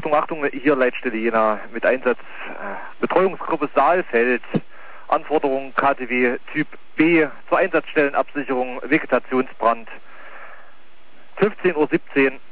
Achtung, Achtung, hier Leitstelle Jena mit Einsatz Betreuungsgruppe Saalfeld. Anforderung KTW Typ B zur Einsatzstellenabsicherung Vegetationsbrand. 15:17 Uhr.